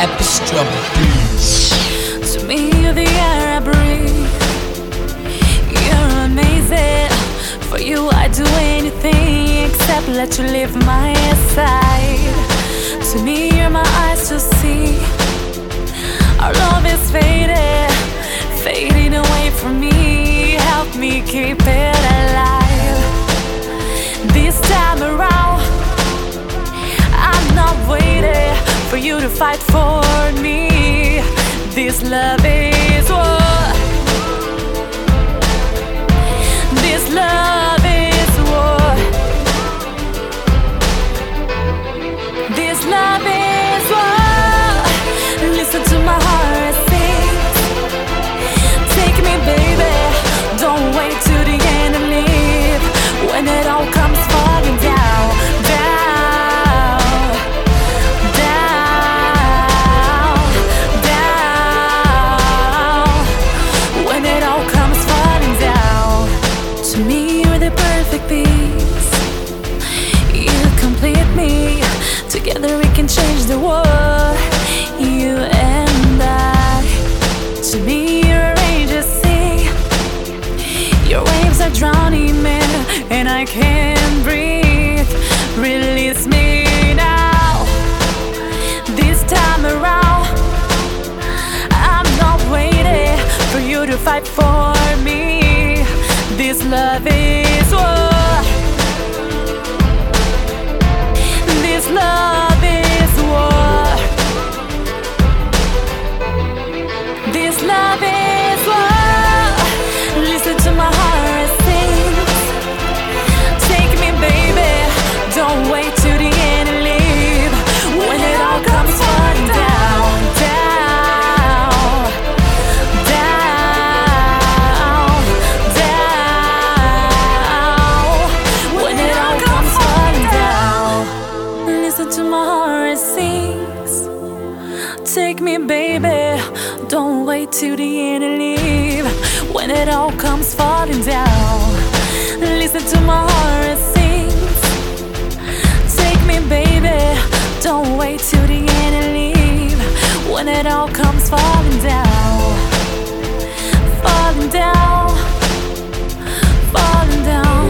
Epistra Beats. To me, you're the air I breathe. You're amazing. For you, I'd do anything except let you leave my side. To me, you're my eyes to see. Our love is fading, fading away from me. Help me keep it alive. This time around, I'm not waiting for you to fight for me. This love is war. This love is war. This love is war. Listen to my heart sing. Take me, baby. Don't wait till the end and leave. When it all comes falling down, down, down, down. When it all comes falling down. To me, you're the perfect piece. You complete me. Together we can change the world. You and I. To me, you're a angel sea. Your waves are drowning me, and I can't breathe. Release me now. This time around, I'm not waiting for you to fight for me. This love is war. This love is war. This love is war. Listen to my heart sing. Take me, baby. Don't wait till the end and leave. When it all comes falling down, down, down, down. When it all comes falling down, listen to my heart sings. Take me, baby. Don't wait till the end and leave. When it all comes falling down, listen to my heart sings. Take me, baby. Don't wait till the end and leave. When it all comes falling down, falling down, falling down.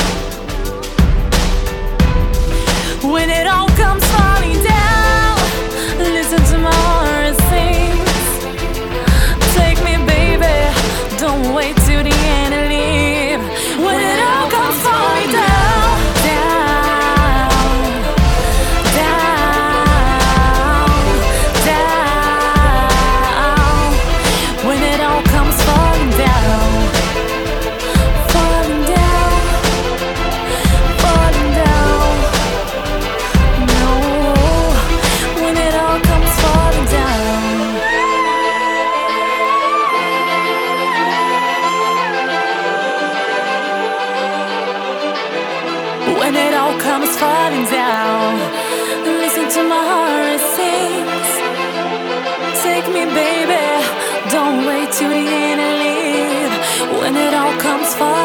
When it all comes falling down, listen to my heart sings. Take me, baby. Don't wait till the end and leave. When it all comes falling down, down, down, down. When it all comes falling down, falling down, falling down. No, when it all comes falling down. When it all comes falling down, listen to my heart sings. Take me, baby. Don't wait till the end and leave. When it all comes falling